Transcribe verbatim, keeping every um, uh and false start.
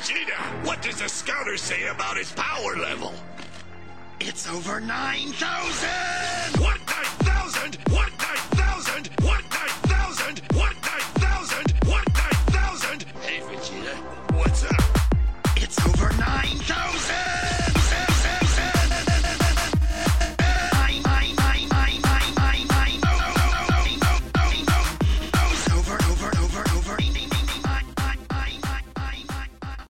Vegeta, what does the scouter say about his power level? It's over nine thousand!